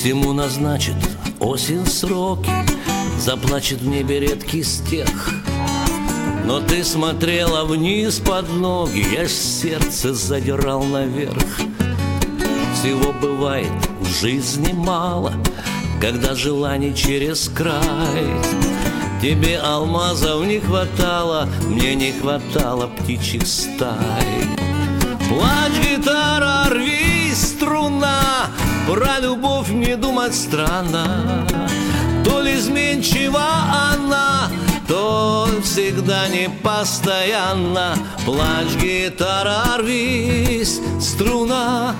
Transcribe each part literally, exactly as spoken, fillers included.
Всему назначит осень сроки, заплачет в небе редкий стех. Но ты смотрела вниз под ноги, я ж сердце задирал наверх. Всего бывает в жизни мало, когда желаний через край. Тебе алмазов не хватало, мне не хватало птичьих стай. Плачь, гитара, рвись, струна, про любовь не думать странно. То ли изменчива она, то всегда не постоянно. Плачь, гитара, рвись, струна.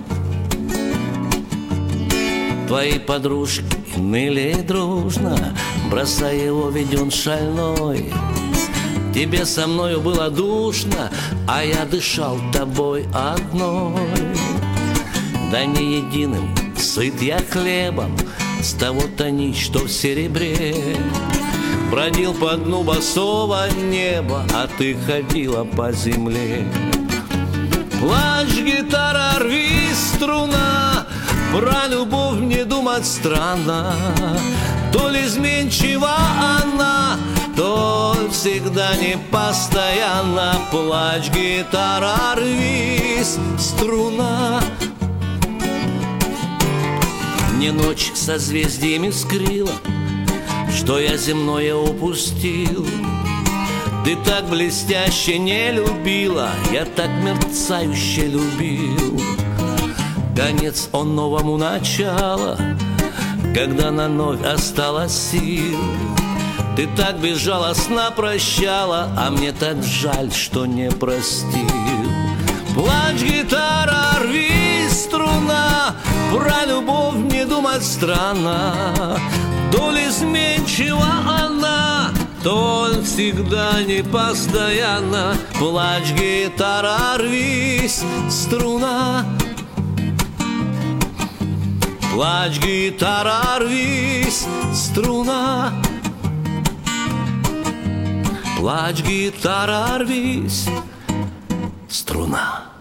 Твои подружки ныли дружно, бросай его, ведь он шальной. Тебе со мною было душно, а я дышал тобой одной. Да не единым сыт я хлебом с того-то нить, что в серебре. Бродил по дну босого неба, а ты ходила по земле. Плачь, гитара, рвись, струна, про любовь не думать странно. То ли изменчива она, то всегда не постоянно. Плачь, гитара, рвись, струна. Мне ночь созвездиями вскрыла, что я земное упустил. Ты так блестяще не любила, я так мерцающе любил. Конец он новому начала, когда на вновь осталось сил. Ты так безжалостно прощала, а мне так жаль, что не простил. Плачь, гитара, рвись, струна, про любовь не думать странно. То ли изменчива она, то всегда не постоянно. Плачь, гитара, рвись, струна. Плачь, гитара, рвись, струна. Плачь, гитара, рвись, струна.